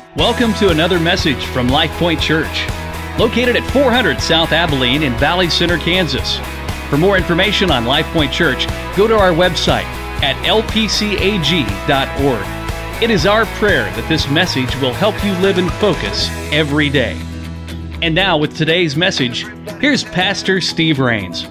Welcome to another message from Life Point Church, located at 400 South Abilene in Valley Center, Kansas. For more information on Life Point Church, go to our website at lpcag.org. It is our prayer that this message will help you live in focus every day. And now with today's message, here's Pastor Steve Rains.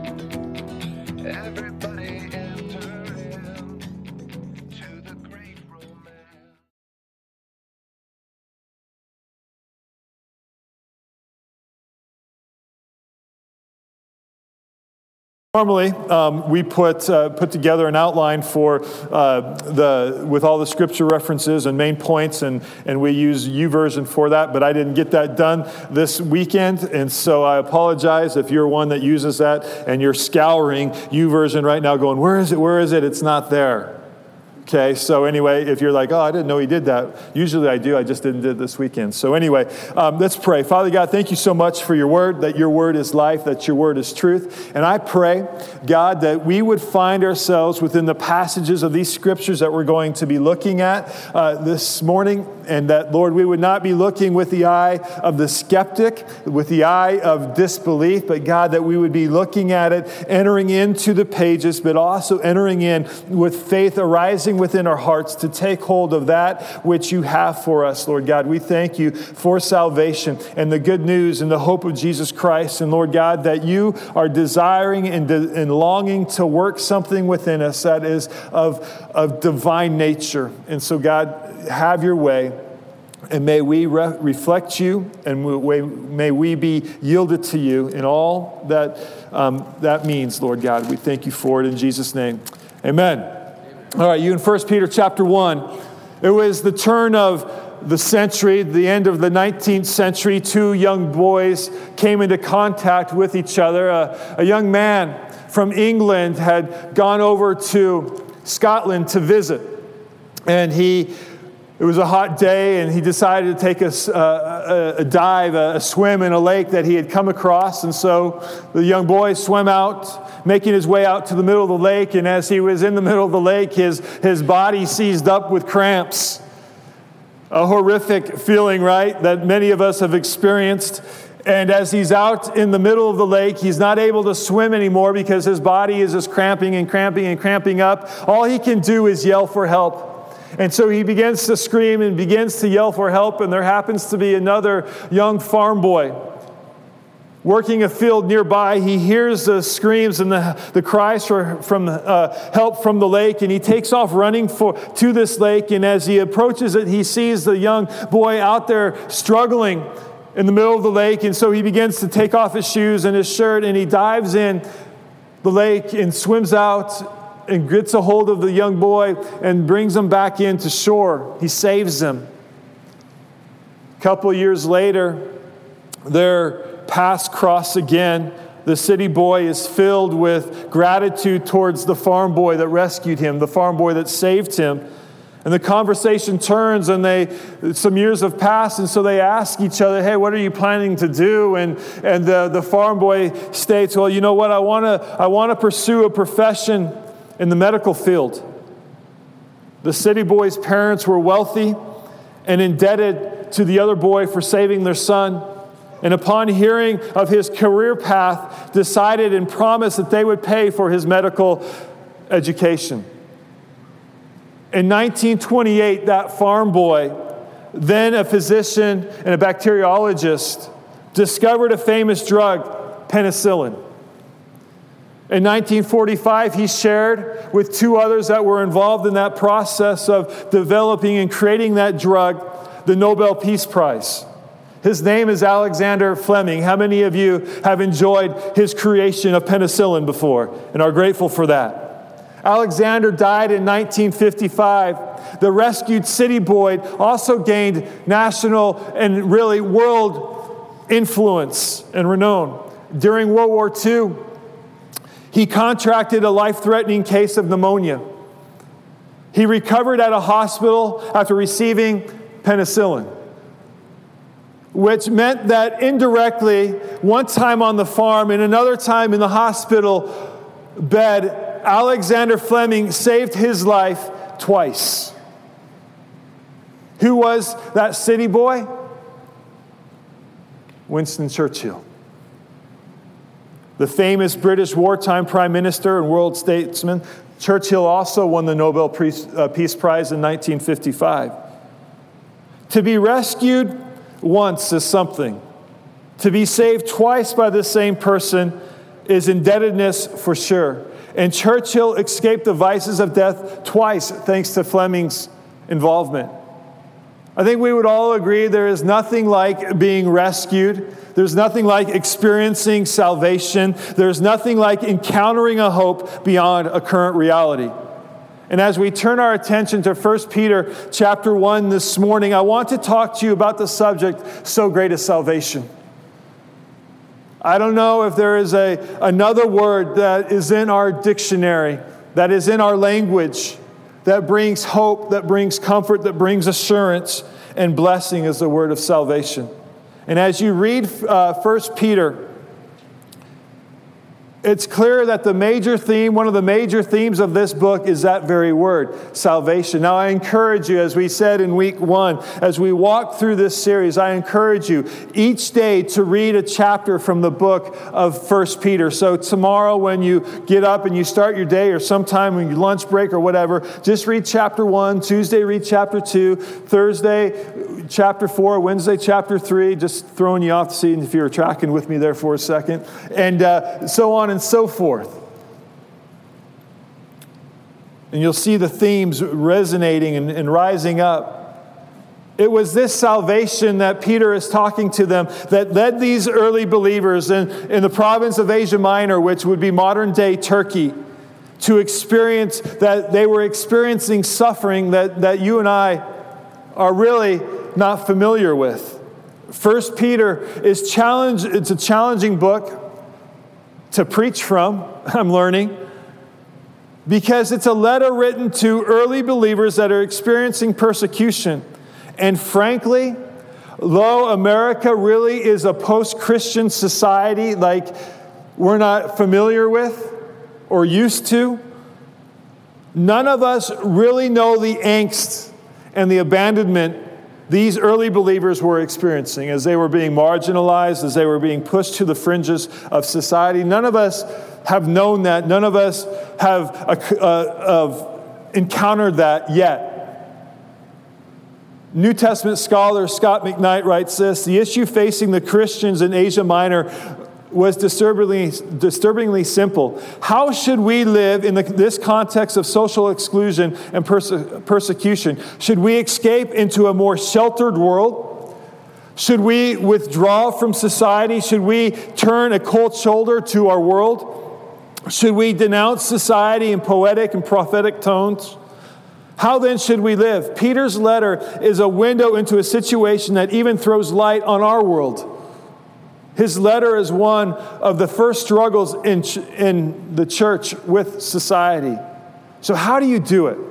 Normally, we put together an outline for with all the scripture references and main points, and we use YouVersion for that. But I didn't get that done this weekend, and so I apologize if you're one that uses that and you're scouring YouVersion right now, going, "Where is it? Where is it? It's not there." Okay, so anyway, if you're like, "Oh, I didn't know he did that." Usually I do, I just didn't do it this weekend. So anyway, let's pray. Father God, thank you so much for your word, that your word is life, that your word is truth. And I pray, God, that we would find ourselves within the passages of these scriptures that we're going to be looking at this morning. And that, Lord, we would not be looking with the eye of the skeptic, with the eye of disbelief, but God, that we would be looking at it, entering into the pages, but also entering in with faith arising within our hearts to take hold of that which you have for us, Lord God. We thank you for salvation and the good news and the hope of Jesus Christ. And Lord God, that you are desiring and longing to work something within us that is of divine nature. And so God, have your way. And may we reflect you, and may we be yielded to you in all that that means, Lord God. We thank you for it in Jesus' name. Amen. All right, you in 1 Peter chapter 1. It was the turn of the century, the end of the 19th century. Two young boys came into contact with each other. A young man from England had gone over to Scotland to visit. And it was a hot day, and he decided to take a dive, a swim in a lake that he had come across. And so the young boy swam out, making his way out to the middle of the lake. And as he was in the middle of the lake, his body seized up with cramps. A horrific feeling, right, that many of us have experienced. And as he's out in the middle of the lake, he's not able to swim anymore because his body is just cramping and cramping and cramping up. All he can do is yell for help. And so he begins to scream and begins to yell for help, and there happens to be another young farm boy working a field nearby. He hears the screams and the cries for help from the lake, and he takes off running to this lake. And as he approaches it, he sees the young boy out there struggling in the middle of the lake. And so he begins to take off his shoes and his shirt, and he dives in the lake and swims out and gets a hold of the young boy and brings him back into shore. He saves him. A couple years later, their paths cross again. The city boy is filled with gratitude towards the farm boy that rescued him, the farm boy that saved him. And the conversation turns, and some years have passed, and so they ask each other, "Hey, what are you planning to do?" And the farm boy states, "Well, you know what? I want to pursue a profession in the medical field." The city boy's parents were wealthy and indebted to the other boy for saving their son. And upon hearing of his career path, decided and promised that they would pay for his medical education. In 1928, that farm boy, then a physician and a bacteriologist, discovered a famous drug, penicillin. In 1945, he shared with two others that were involved in that process of developing and creating that drug the Nobel Peace Prize. His name is Alexander Fleming. How many of you have enjoyed his creation of penicillin before and are grateful for that? Alexander died in 1955. The rescued city boy also gained national and really world influence and renown. During World War II, he contracted a life-threatening case of pneumonia. He recovered at a hospital after receiving penicillin, which meant that indirectly, one time on the farm and another time in the hospital bed, Alexander Fleming saved his life twice. Who was that city boy? Winston Churchill. The famous British wartime prime minister and world statesman. Churchill also won the Nobel Peace Prize in 1955. To be rescued once is something. To be saved twice by the same person is indebtedness for sure. And Churchill escaped the vices of death twice thanks to Fleming's involvement. I think we would all agree there is nothing like being rescued. There's nothing like experiencing salvation. There's nothing like encountering a hope beyond a current reality. And as we turn our attention to 1 Peter chapter 1 this morning, I want to talk to you about the subject, so great is salvation. I don't know if there is another word that is in our dictionary, that is in our language, that brings hope, that brings comfort, that brings assurance, and blessing is the word of salvation. And as you read 1 Peter, it's clear that the major theme, one of the major themes of this book is that very word, salvation. Now I encourage you, as we said in week 1, as we walk through this series, I encourage you each day to read a chapter from the book of 1 Peter. So tomorrow when you get up and you start your day, or sometime when you lunch break or whatever, just read chapter 1, Tuesday read chapter 2, Thursday chapter 4, Wednesday chapter 3, just throwing you off to see if you were tracking with me there for a second, and so on and so forth. And you'll see the themes resonating and rising up. It was this salvation that Peter is talking to them that led these early believers in the province of Asia Minor, which would be modern-day Turkey, to experience that they were experiencing suffering that you and I are really not familiar with. 1 Peter is it's a challenging book to preach from, I'm learning, because it's a letter written to early believers that are experiencing persecution. And frankly, though America really is a post-Christian society like we're not familiar with or used to, none of us really know the angst and the abandonment these early believers were experiencing as they were being marginalized, as they were being pushed to the fringes of society. None of us have known that. None of us have encountered that yet. New Testament scholar Scott McKnight writes this: the issue facing the Christians in Asia Minor was disturbingly simple. How should we live in this context of social exclusion and persecution? Should we escape into a more sheltered world? Should we withdraw from society? Should we turn a cold shoulder to our world? Should we denounce society in poetic and prophetic tones? How then should we live? Peter's letter is a window into a situation that even throws light on our world. His letter is one of the first struggles in the church with society. So how do you do it?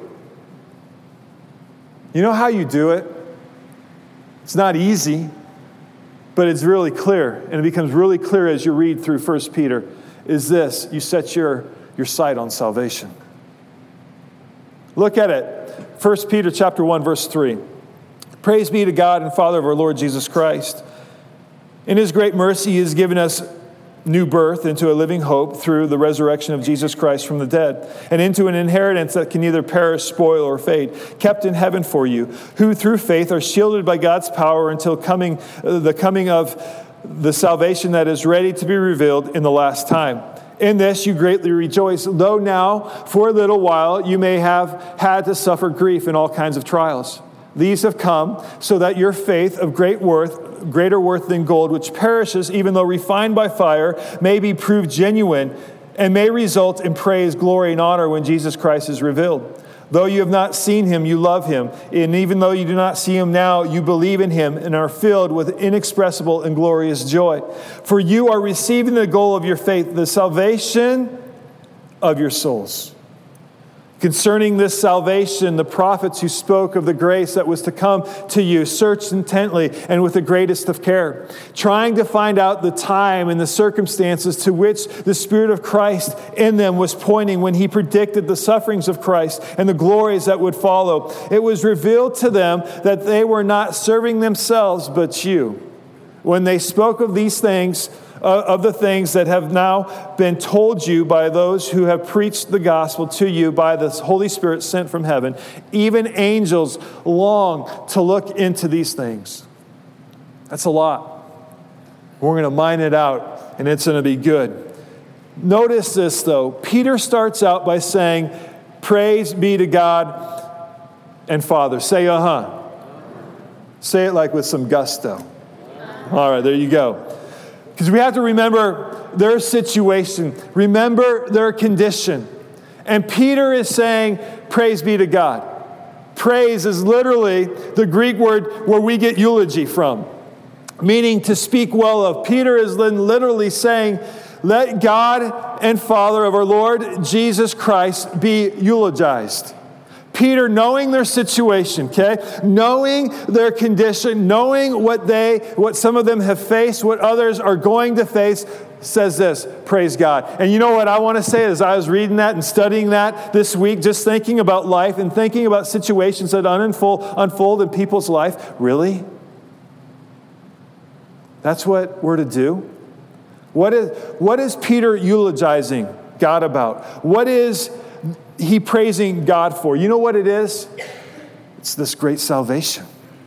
You know how you do it? It's not easy, but it's really clear. And it becomes really clear as you read through 1 Peter, is this: you set your sight on salvation. Look at it. 1 Peter chapter 1, verse 3. Praise be to God and Father of our Lord Jesus Christ. In His great mercy, He has given us new birth into a living hope through the resurrection of Jesus Christ from the dead, and into an inheritance that can neither perish, spoil, or fade, kept in heaven for you, who through faith are shielded by God's power until the coming of the salvation that is ready to be revealed in the last time. In this you greatly rejoice, though now, for a little while, you may have had to suffer grief in all kinds of trials. These have come so that your faith of greater worth than gold, which perishes even though refined by fire, may be proved genuine and may result in praise, glory, and honor when Jesus Christ is revealed. Though you have not seen Him, you love Him. And even though you do not see Him now, you believe in Him and are filled with inexpressible and glorious joy. For you are receiving the goal of your faith, the salvation of your souls. Concerning this salvation, the prophets who spoke of the grace that was to come to you searched intently and with the greatest of care, trying to find out the time and the circumstances to which the Spirit of Christ in them was pointing when he predicted the sufferings of Christ and the glories that would follow. It was revealed to them that they were not serving themselves but you, when they spoke of these things, of the things that have now been told you by those who have preached the gospel to you by the Holy Spirit sent from heaven. Even angels long to look into these things. That's a lot. We're going to mine it out, and it's going to be good. Notice this, though. Peter starts out by saying, praise be to God and Father. Say, Say it like with some gusto. All right, there you go. Because we have to remember their situation, remember their condition. And Peter is saying, praise be to God. Praise is literally the Greek word where we get eulogy from, meaning to speak well of. Peter is literally saying, let God and Father of our Lord Jesus Christ be eulogized. Peter, knowing their situation, okay, knowing their condition, knowing what some of them have faced, what others are going to face, says this, praise God. And you know what I want to say as I was reading that and studying that this week, just thinking about life and thinking about situations that unfold in people's life. Really? That's what we're to do? What is Peter eulogizing God about? What is he praising God for? You know what it is? It's this great salvation.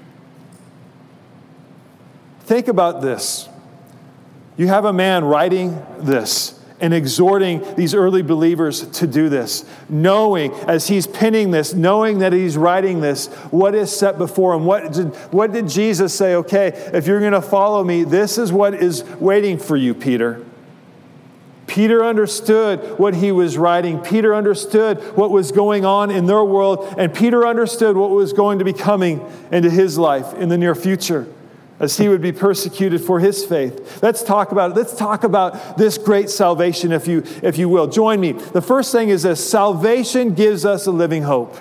Think about this. You have a man writing this and exhorting these early believers to do this, knowing as he's penning this, knowing that he's writing this, what is set before him. What did Jesus say? Okay, if you're going to follow me, this is what is waiting for you, Peter. Peter understood what he was writing. Peter understood what was going on in their world. And Peter understood what was going to be coming into his life in the near future as he would be persecuted for his faith. Let's talk about it. Let's talk about this great salvation, if you will. Join me. The first thing is this: salvation gives us a living hope.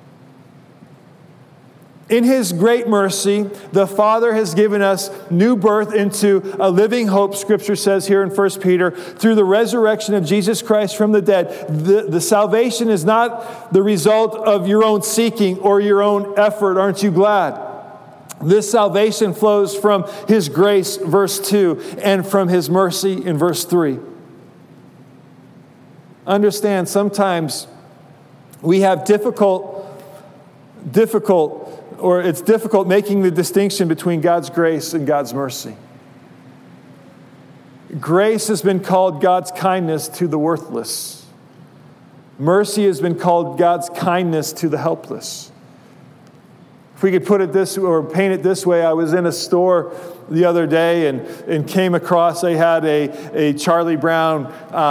In his great mercy, the Father has given us new birth into a living hope, Scripture says here in 1 Peter, through the resurrection of Jesus Christ from the dead. The salvation is not the result of your own seeking or your own effort. Aren't you glad? This salvation flows from his grace, verse 2, and from his mercy in verse 3. Understand, sometimes we have it's difficult making the distinction between God's grace and God's mercy. Grace has been called God's kindness to the worthless. Mercy has been called God's kindness to the helpless. If we could put it this or paint it this way, I was in a store the other day and came across, they had a Charlie Brown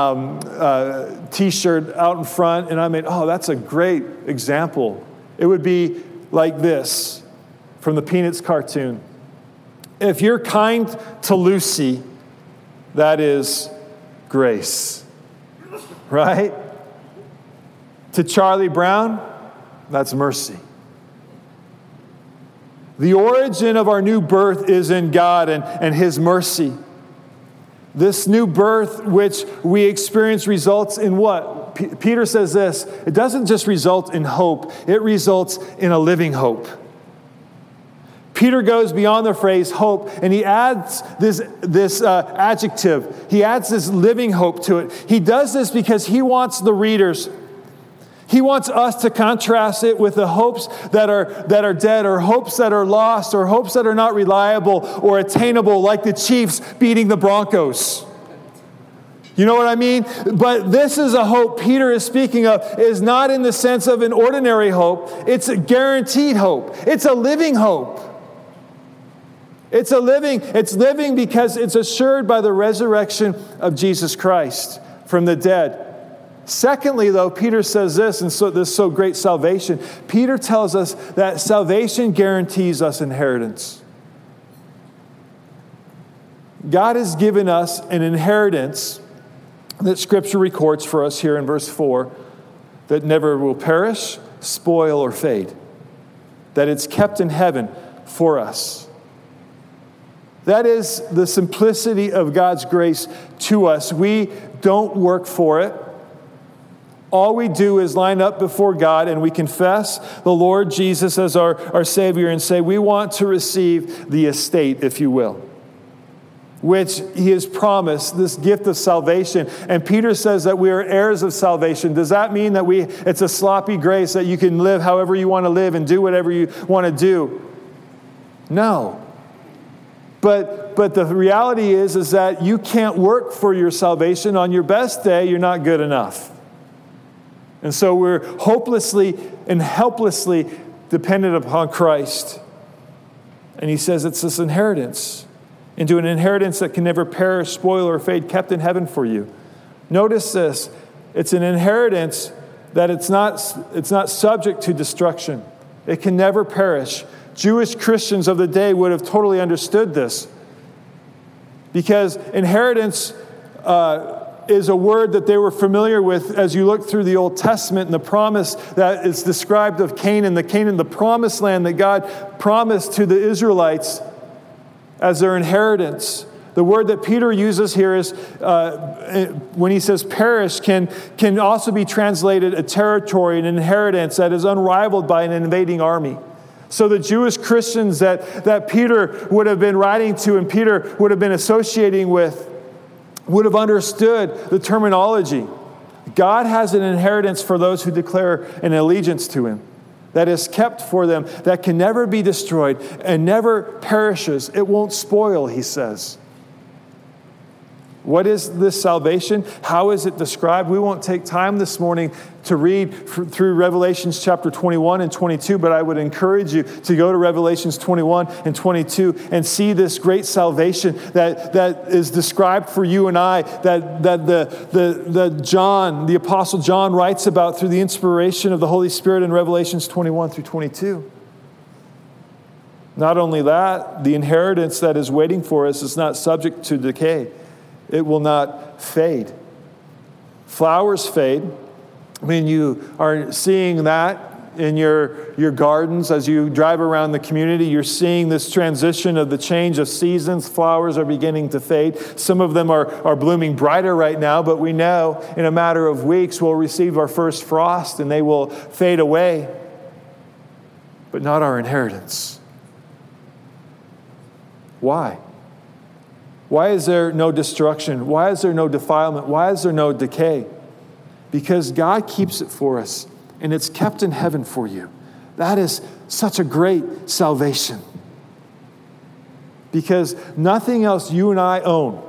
t-shirt out in front, and I mean, oh, that's a great example. It would be like this from the Peanuts cartoon. If you're kind to Lucy, that is grace, right? To Charlie Brown, that's mercy. The origin of our new birth is in God and his mercy. This new birth which we experience results in what? Peter says this: it doesn't just result in hope, it results in a living hope. Peter goes beyond the phrase hope, and he adds this adjective. He adds this living hope to it. He does this because he wants the readers, he wants us to contrast it with the hopes that are dead, or hopes that are lost, or hopes that are not reliable or attainable, like the Chiefs beating the Broncos. You know what I mean? But this is a hope Peter is speaking of, is not in the sense of an ordinary hope. It's a guaranteed hope. It's a living hope. It's living because it's assured by the resurrection of Jesus Christ from the dead. Secondly, though, Peter says this, and so this so great salvation. Peter tells us that salvation guarantees us inheritance. God has given us an inheritance that Scripture records for us here in verse 4. that never will perish, spoil, or fade. That it's kept in heaven for us. That is the simplicity of God's grace to us. We don't work for it. All we do is line up before God and we confess the Lord Jesus as our Savior and say, we want to receive the estate, if you will, which He has promised, this gift of salvation. And Peter says that we are heirs of salvation. Does that mean that it's a sloppy grace that you can live however you want to live and do whatever you want to do? No. But the reality is that you can't work for your salvation. On your best day, you're not good enough. And so we're hopelessly and helplessly dependent upon Christ. And He says it's this inheritance, into an inheritance that can never perish, spoil, or fade, kept in heaven for you. Notice this. It's an inheritance that it's not subject to destruction. It can never perish. Jewish Christians of the day would have totally understood this, because inheritance is a word that they were familiar with as you look through the Old Testament and the promise that is described of Canaan, the promised land that God promised to the Israelites as their inheritance. The word that Peter uses here is, when he says perish, can also be translated a territory, an inheritance that is unrivaled by an invading army. So the Jewish Christians that Peter would have been writing to and Peter would have been associating with would have understood the terminology. God has an inheritance for those who declare an allegiance to Him that is kept for them, that can never be destroyed and never perishes. It won't spoil, He says. What is this salvation? How is it described? We won't take time this morning to read through Revelations chapter 21 and 22, but I would encourage you to go to Revelations 21 and 22 and see this great salvation that is described for you and I, that John, the Apostle John, writes about through the inspiration of the Holy Spirit in Revelations 21 through 22. Not only that, the inheritance that is waiting for us is not subject to decay. It will not fade. Flowers fade. When you are seeing that in your gardens, as you drive around the community, you're seeing this transition of the change of seasons. Flowers are beginning to fade. Some of them are blooming brighter right now, but we know in a matter of weeks we'll receive our first frost and they will fade away. But not our inheritance. Why? Why is there no destruction? Why is there no defilement? Why is there no decay? Because God keeps it for us, and it's kept in heaven for you. That is such a great salvation. Because nothing else you and I own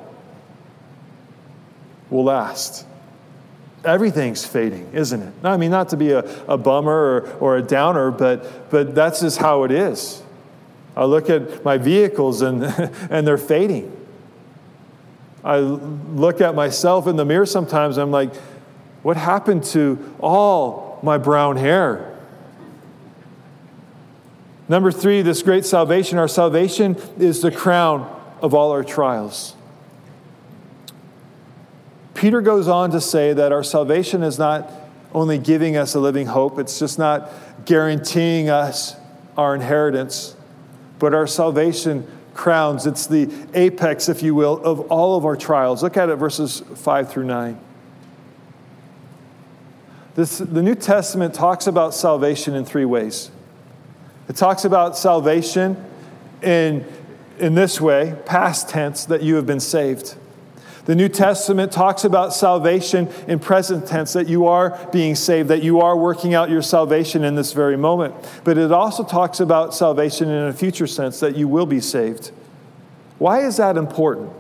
will last. Everything's fading, isn't it? I mean, not to be a bummer or a downer, but that's just how it is. I look at my vehicles and they're fading. I look at myself in the mirror sometimes and I'm like, what happened to all my brown hair? Number 3, this great salvation. Our salvation is the crown of all our trials. Peter goes on to say that our salvation is not only giving us a living hope, it's just not guaranteeing us our inheritance, but our salvation crowns. It's the apex, if you will, of all of our trials. Look at it, verses 5 through 9. The New Testament talks about salvation in 3 ways. It talks about salvation in this way, past tense, that you have been saved. The New Testament talks about salvation in present tense, that you are being saved, that you are working out your salvation in this very moment. But it also talks about salvation in a future sense, that you will be saved. Why is that important?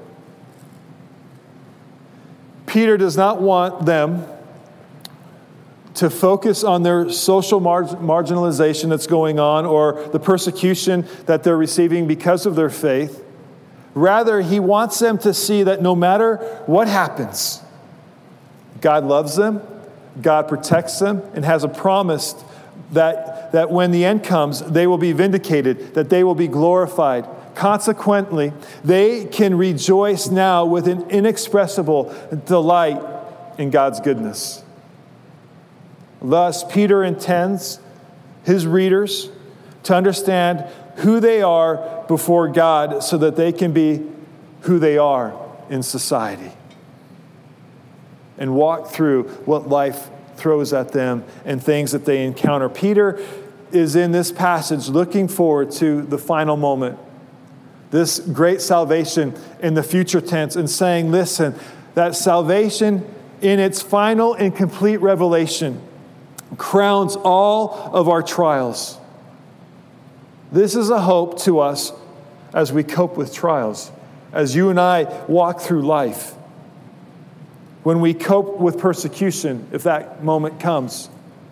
Peter does not want them to focus on their social marginalization that's going on or the persecution that they're receiving because of their faith. Rather, he wants them to see that no matter what happens, God loves them, God protects them, and has a promise that when the end comes, they will be vindicated, that they will be glorified. Consequently, they can rejoice now with an inexpressible delight in God's goodness. Thus, Peter intends his readers to understand who they are before God so that they can be who they are in society and walk through what life throws at them and things that they encounter. Peter is in this passage looking forward to the final moment, this great salvation in the future tense, and saying, listen, that salvation in its final and complete revelation crowns all of our trials. This is a hope to us as we cope with trials, as you and I walk through life. When we cope with persecution, if that moment comes,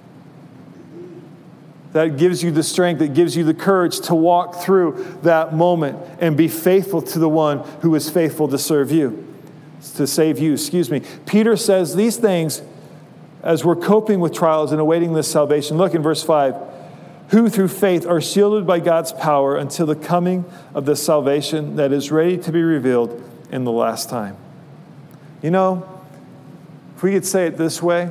that gives you the strength, that gives you the courage to walk through that moment and be faithful to the one who is faithful to serve you, to save you, Peter says these things as we're coping with trials and awaiting this salvation. Look in verse 5. Who through faith are shielded by God's power until the coming of the salvation that is ready to be revealed in the last time. You know, if we could say it this way,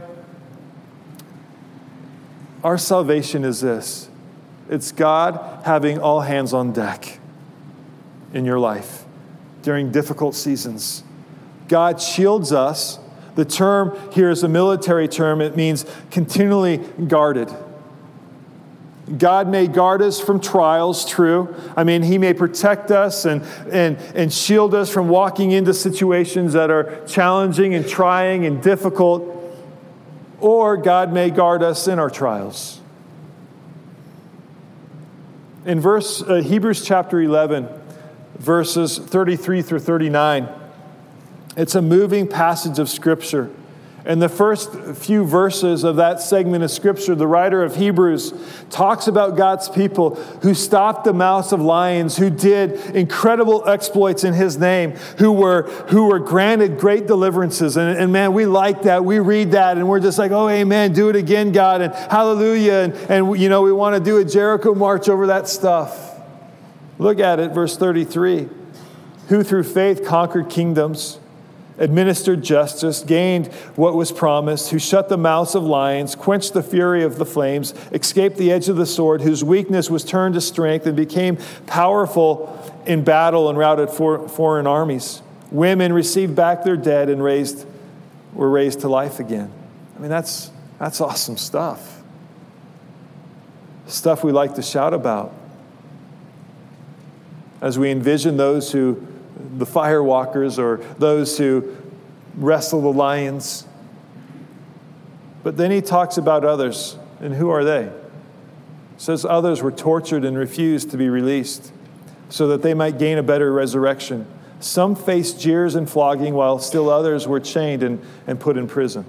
our salvation is this. It's God having all hands on deck in your life during difficult seasons. God shields us. The term here is a military term. It means continually guarded. God may guard us from trials, true. I mean, He may protect us and shield us from walking into situations that are challenging and trying and difficult. Or God may guard us in our trials. In Hebrews chapter 11, verses 33 through 39, it's a moving passage of Scripture. In the first few verses of that segment of Scripture, the writer of Hebrews talks about God's people who stopped the mouths of lions, who did incredible exploits in His name, who were granted great deliverances. And man, we like that. We read that and we're just like, oh, amen, do it again, God, and hallelujah. And you know, we want to do a Jericho march over that stuff. Look at it, verse 33. Who through faith conquered kingdoms, administered justice, gained what was promised, who shut the mouths of lions, quenched the fury of the flames, escaped the edge of the sword, whose weakness was turned to strength and became powerful in battle and routed foreign armies. Women received back their dead and were raised to life again. I mean, that's awesome stuff. Stuff we like to shout about. As we envision the firewalkers or those who wrestle the lions. But then he talks about others. And who are they? It says others were tortured and refused to be released so that they might gain a better resurrection. Some faced jeers and flogging while still others were chained and put in prison.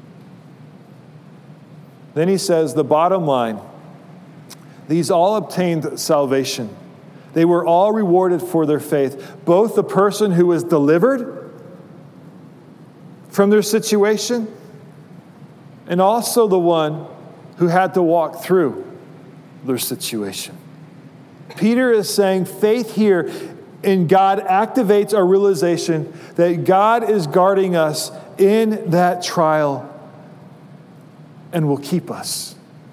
Then he says the bottom line, these all obtained salvation. They were all rewarded for their faith. Both the person who was delivered from their situation and also the one who had to walk through their situation. Peter is saying faith here in God activates our realization that God is guarding us in that trial and will keep us.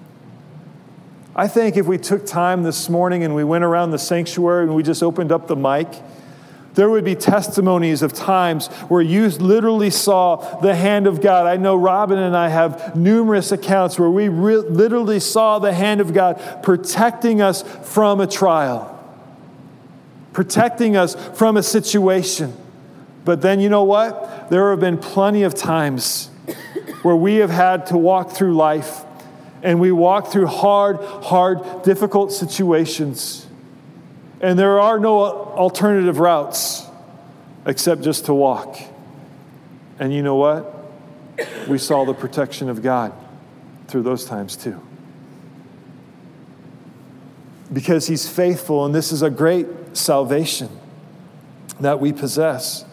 I think if we took time this morning and we went around the sanctuary and we just opened up the mic, there would be testimonies of times where you literally saw the hand of God. I know Robin and I have numerous accounts where we literally saw the hand of God protecting us from a trial, protecting us from a situation. But then you know what? There have been plenty of times where we have had to walk through life. And we walk through hard, difficult situations. And there are no alternative routes except just to walk. And you know what? We saw the protection of God through those times too. Because He's faithful, and this is a great salvation that we possess.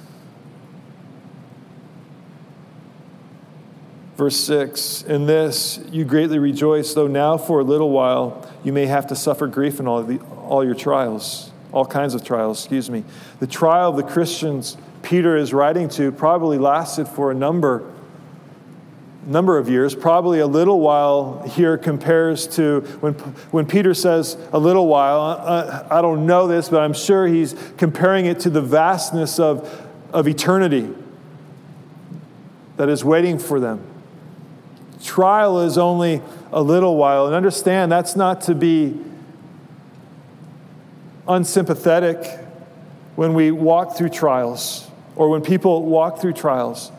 Verse 6, in this you greatly rejoice, though now for a little while you may have to suffer grief in all your trials, all kinds of trials, The trial of the Christians Peter is writing to probably lasted for a number number of years, probably a little while here compares to when Peter says a little while. I don't know this, but I'm sure he's comparing it to the vastness of eternity that is waiting for them. Trial is only a little while. And understand, that's not to be unsympathetic when we walk through trials or when people walk through trials.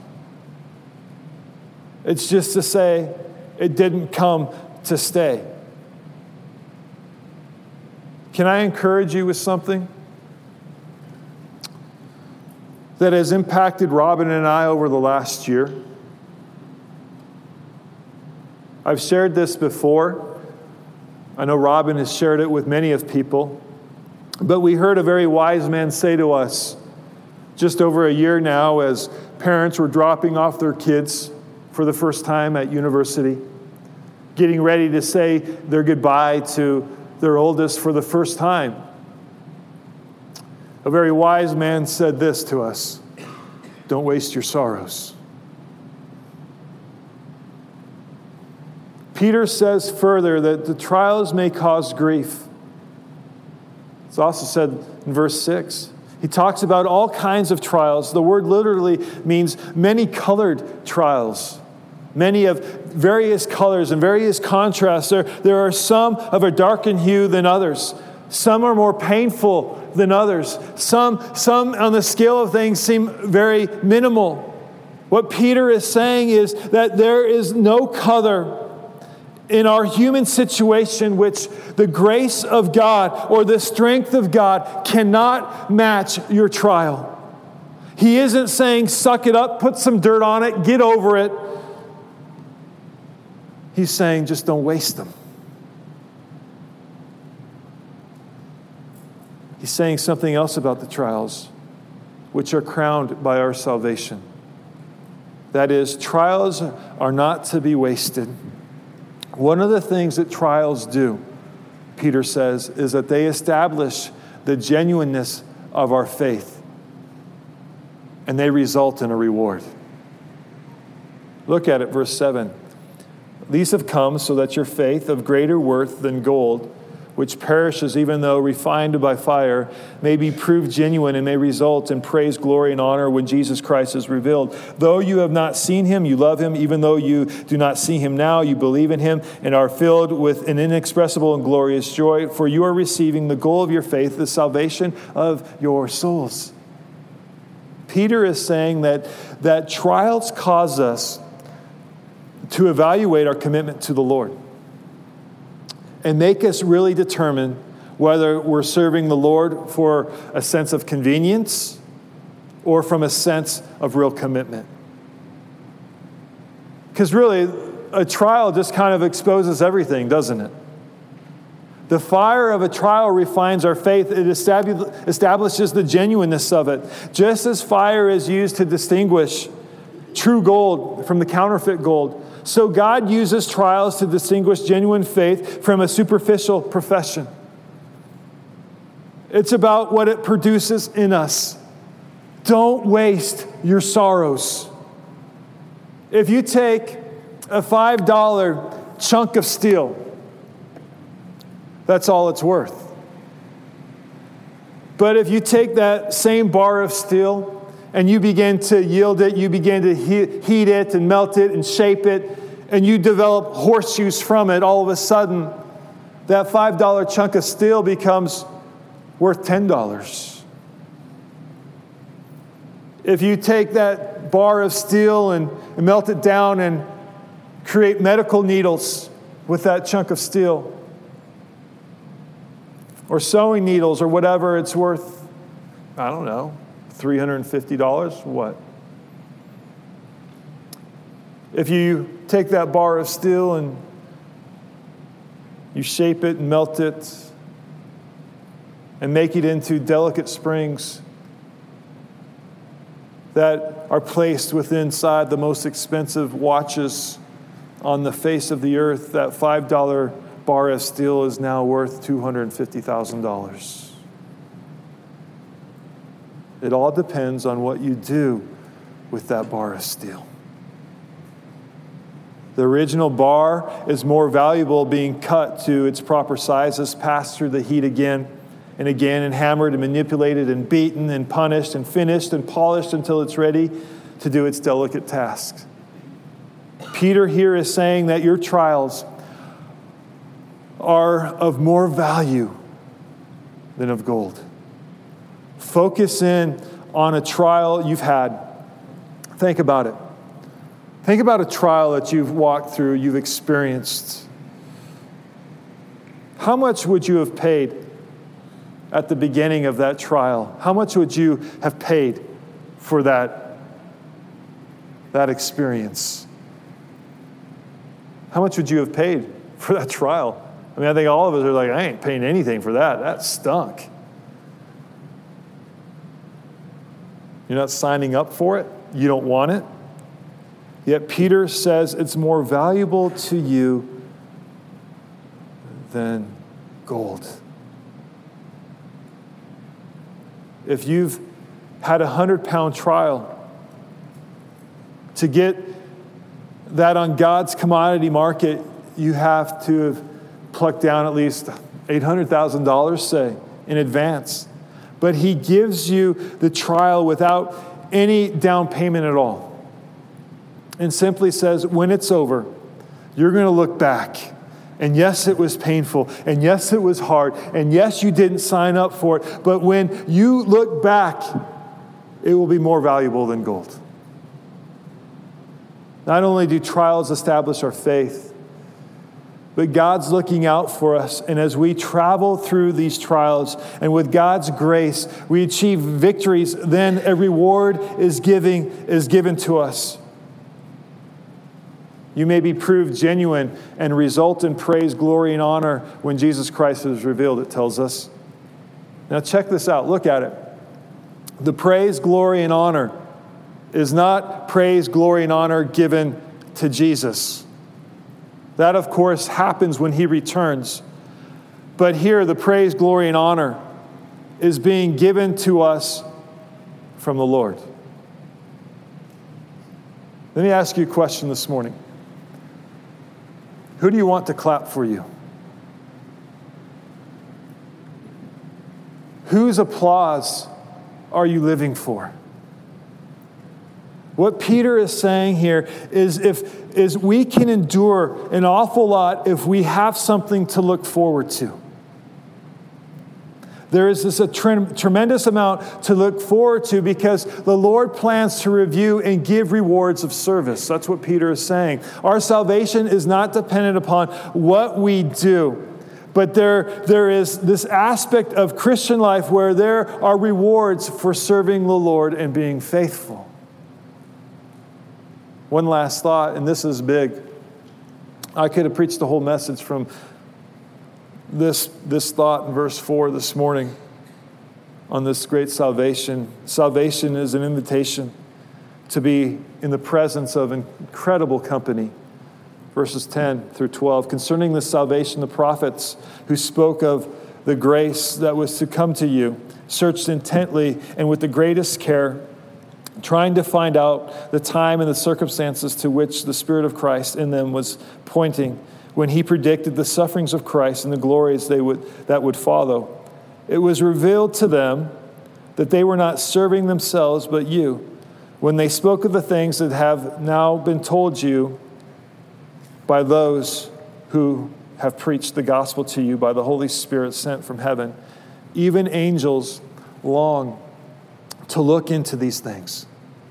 It's just to say it didn't come to stay. Can I encourage you with something that has impacted Robin and I over the last year? I've shared this before. I know Robin has shared it with many of people. But we heard a very wise man say to us just over a year now, as parents were dropping off their kids for the first time at university, getting ready to say their goodbye to their oldest for the first time. A very wise man said this to us: don't waste your sorrows. Peter says further that the trials may cause grief. It's also said in verse 6. He talks about all kinds of trials. The word literally means many colored trials. Many of various colors and various contrasts. There are some of a darkened hue than others. Some are more painful than others. Some on the scale of things seem very minimal. What Peter is saying is that there is no color in our human situation which the grace of God or the strength of God cannot match your trial. He isn't saying suck it up, put some dirt on it, get over it. He's saying just don't waste them. He's saying something else about the trials, which are crowned by our salvation. That is, trials are not to be wasted. One of the things that trials do, Peter says, is that they establish the genuineness of our faith, and they result in a reward. Look at it, verse 7. These have come so that your faith, of greater worth than gold, which perishes even though refined by fire, may be proved genuine and may result in praise, glory, and honor when Jesus Christ is revealed. Though you have not seen him, you love him. Even though you do not see him now, you believe in him and are filled with an inexpressible and glorious joy, for you are receiving the goal of your faith, the salvation of your souls. Peter is saying that trials cause us to evaluate our commitment to the Lord and make us really determine whether we're serving the Lord for a sense of convenience or from a sense of real commitment. Because really, a trial just kind of exposes everything, doesn't it? The fire of a trial refines our faith. It establishes the genuineness of it. Just as fire is used to distinguish true gold from the counterfeit gold, so God uses trials to distinguish genuine faith from a superficial profession. It's about what it produces in us. Don't waste your sorrows. If you take a $5 chunk of steel, that's all it's worth. But if you take that same bar of steel and you begin to yield it, you begin to heat it and melt it and shape it, and you develop horseshoes from it, all of a sudden, that $5 chunk of steel becomes worth $10. If you take that bar of steel and melt it down and create medical needles with that chunk of steel, or sewing needles or whatever, it's worth, I don't know, $350, what? If you take that bar of steel and you shape it and melt it and make it into delicate springs that are placed within inside the most expensive watches on the face of the earth, that $5 bar of steel is now worth $250,000. It all depends on what you do with that bar of steel. The original bar is more valuable being cut to its proper sizes, passed through the heat again and again, and hammered and manipulated and beaten and punished and finished and polished until it's ready to do its delicate tasks. Peter here is saying that your trials are of more value than of gold. Focus in on a trial you've had. Think about it. Think about a trial that you've walked through, you've experienced. How much would you have paid at the beginning of that trial? How much would you have paid for that experience? How much would you have paid for that trial? I mean, I think all of us are like, I ain't paying anything for that. That stunk. You're not signing up for it. You don't want it. Yet Peter says it's more valuable to you than gold. If you've had a 100-pound trial, to get that on God's commodity market, you have to have plucked down at least $800,000, say, in advance. But he gives you the trial without any down payment at all. And simply says, when it's over, you're going to look back. And yes, it was painful. And yes, it was hard. And yes, you didn't sign up for it. But when you look back, it will be more valuable than gold. Not only do trials establish our faith, but God's looking out for us. And as we travel through these trials, and with God's grace, we achieve victories, then a reward is given to us. You may be proved genuine and result in praise, glory, and honor when Jesus Christ is revealed, it tells us. Now check this out. Look at it. The praise, glory, and honor is not praise, glory, and honor given to Jesus. That, of course, happens when he returns. But here, the praise, glory, and honor is being given to us from the Lord. Let me ask you a question this morning. Who do you want to clap for you? Whose applause are you living for? What Peter is saying here is we can endure an awful lot if we have something to look forward to. There is a tremendous amount to look forward to because the Lord plans to review and give rewards of service. That's what Peter is saying. Our salvation is not dependent upon what we do, but there is this aspect of Christian life where there are rewards for serving the Lord and being faithful. One last thought, and this is big. I could have preached the whole message from this thought in verse 4 this morning on this great salvation. Salvation is an invitation to be in the presence of incredible company. Verses 10 through 12. Concerning this salvation, the prophets who spoke of the grace that was to come to you searched intently and with the greatest care, trying to find out the time and the circumstances to which the Spirit of Christ in them was pointing when he predicted the sufferings of Christ and the glories that would follow. It was revealed to them that they were not serving themselves but you, when they spoke of the things that have now been told you by those who have preached the gospel to you by the Holy Spirit sent from heaven. Even angels long to look into these things.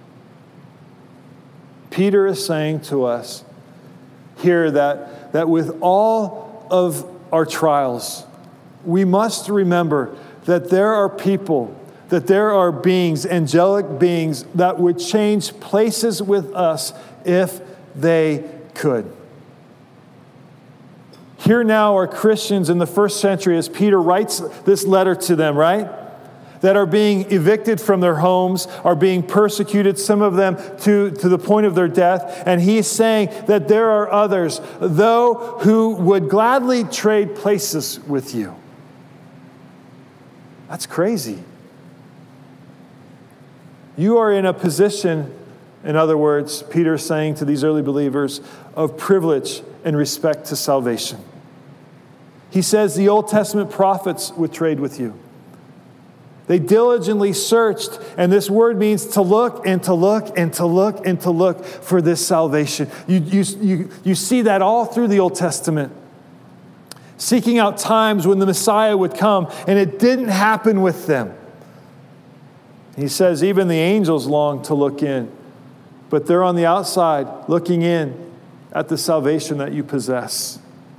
Peter is saying to us here that with all of our trials, we must remember that there are people, that there are beings, angelic beings, that would change places with us if they could. Here now are Christians in the first century, as Peter writes this letter to them, right? That are being evicted from their homes, are being persecuted, some of them to the point of their death. And he's saying that there are others, though, who would gladly trade places with you. That's crazy. You are in a position In other words, Peter is saying to these early believers of privilege in respect to salvation. He says the Old Testament prophets would trade with you. They diligently searched, and this word means to look and to look and to look and to look for this salvation. You see that all through the Old Testament. Seeking out times when the Messiah would come, and it didn't happen with them. He says even the angels long to look in, but they're on the outside looking in at the salvation that you possess.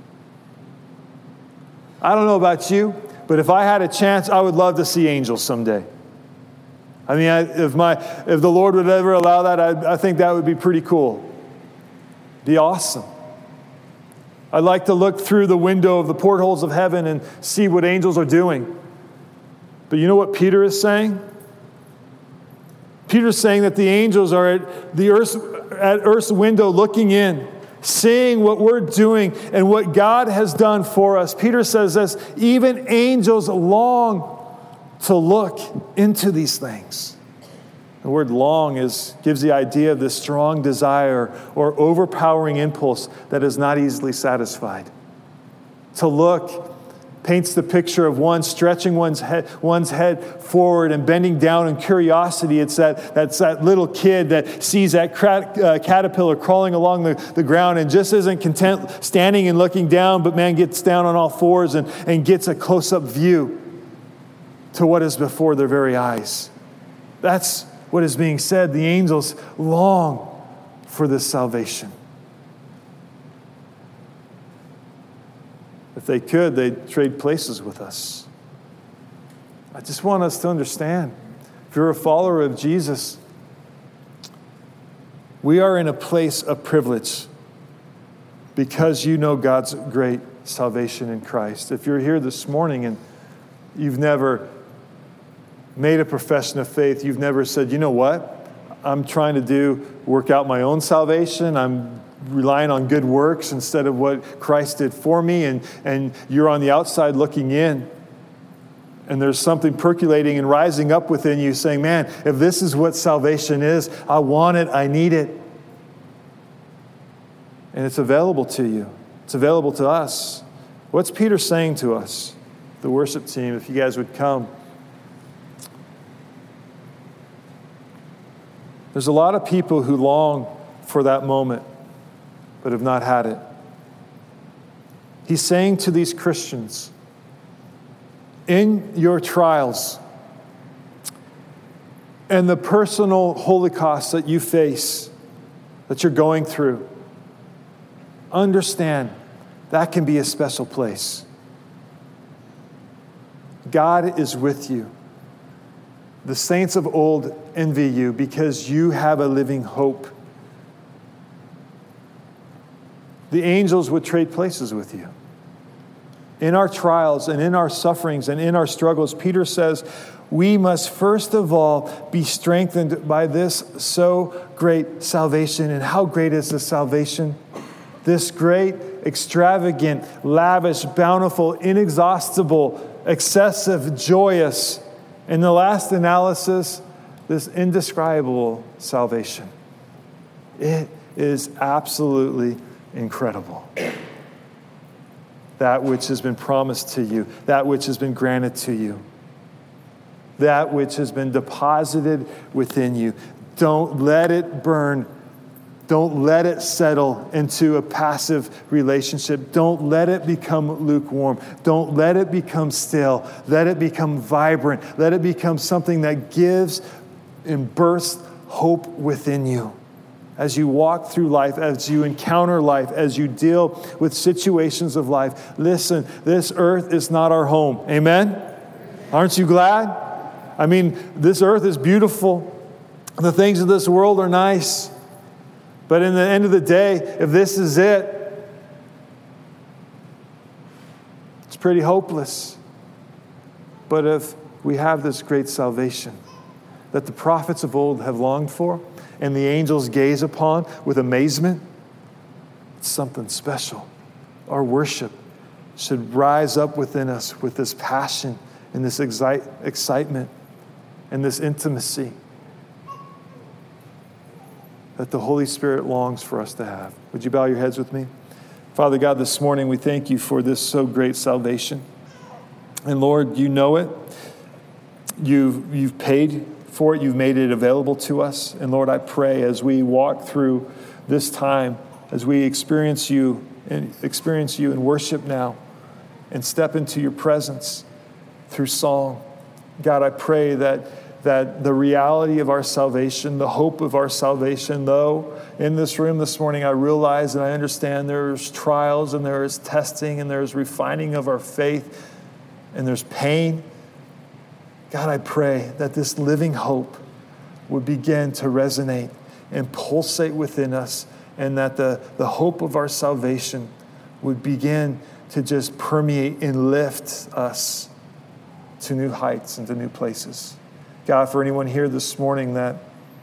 I don't know about you, but if I had a chance, I would love to see angels someday. I mean, if the Lord would ever allow that, I think that would be pretty cool. Be awesome. I'd like to look through the window of the portholes of heaven and see what angels are doing. But you know what Peter is saying? Peter's saying that the angels are at Earth's window looking in, seeing what we're doing and what God has done for us. Peter says this, even angels long to look into these things. The word long gives the idea of this strong desire or overpowering impulse that is not easily satisfied. To look paints the picture of one stretching one's head forward and bending down in curiosity. It's that little kid that sees that caterpillar crawling along the ground and just isn't content standing and looking down, but man gets down on all fours and gets a close-up view to what is before their very eyes. That's what is being said. The angels long for this salvation. If they could, they'd trade places with us. I just want us to understand, if you're a follower of Jesus, we are in a place of privilege because you know God's great salvation in Christ. If you're here this morning and you've never made a profession of faith, you've never said, you know what, I'm trying to work out my own salvation, I'm relying on good works instead of what Christ did for me, and you're on the outside looking in, and there's something percolating and rising up within you saying, man, if this is what salvation is, I want it, I need it. And it's available to you. It's available to us. What's Peter saying to us? The worship team, if you guys would come. There's a lot of people who long for that moment, but have not had it. He's saying to these Christians, in your trials and the personal holocaust that you face, that you're going through, understand that can be a special place. God is with you. The saints of old envy you because you have a living hope. The angels would trade places with you. In our trials and in our sufferings and in our struggles, Peter says, we must first of all be strengthened by this so great salvation. And how great is this salvation? This great, extravagant, lavish, bountiful, inexhaustible, excessive, joyous, in the last analysis, this indescribable salvation. It is absolutely incredible. That which has been promised to you, that which has been granted to you, that which has been deposited within you. Don't let it burn. Don't let it settle into a passive relationship. Don't let it become lukewarm. Don't let it become stale. Let it become vibrant. Let it become something that gives and bursts hope within you. As you walk through life, as you encounter life, as you deal with situations of life, listen, this earth is not our home. Amen? Aren't you glad? I mean, this earth is beautiful. The things of this world are nice. But in the end of the day, if this is it, it's pretty hopeless. But if we have this great salvation that the prophets of old have longed for and the angels gaze upon with amazement, it's something special. Our worship should rise up within us with this passion and this excitement and this intimacy. that the Holy Spirit longs for us to have. Would you bow your heads with me? Father God, this morning we thank you for this so great salvation. And Lord, you know it. You've paid for it. You've made it available to us. And Lord, I pray as we walk through this time, as we experience you in worship now and step into your presence through song, God, I pray that the reality of our salvation, the hope of our salvation, though in this room this morning I realize and I understand there's trials and there is testing and there's refining of our faith and there's pain, God, I pray that this living hope would begin to resonate and pulsate within us, and that the hope of our salvation would begin to just permeate and lift us to new heights and to new places. God, for anyone here this morning that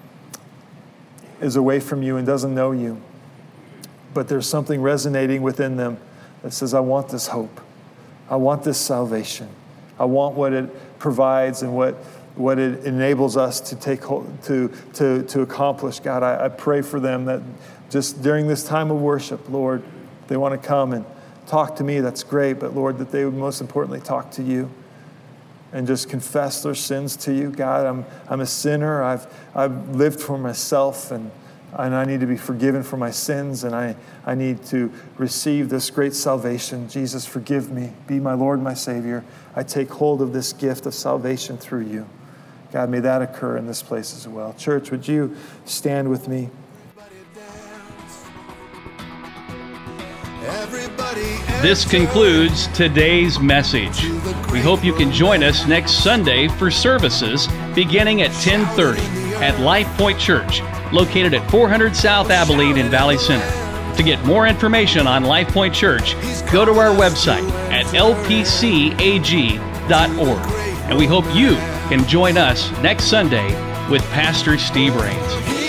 is away from you and doesn't know you, but there's something resonating within them that says, I want this hope. I want this salvation. I want what it provides and what it enables us to take hold, to accomplish. God, I pray for them that just during this time of worship, Lord, they want to come and talk to me, that's great, but Lord, that they would most importantly talk to you and just confess their sins to you. God, I'm a sinner. I've lived for myself, and I need to be forgiven for my sins, and I need to receive this great salvation. Jesus, forgive me. Be my Lord, my Savior. I take hold of this gift of salvation through you. God, may that occur in this place as well. Church, would you stand with me? This concludes today's message. We hope you can join us next Sunday for services beginning at 10:30 at Life Point Church, located at 400 South Abilene in Valley Center. To get more information on Life Point Church, go to our website at lpcag.org. And we hope you can join us next Sunday with Pastor Steve Rains.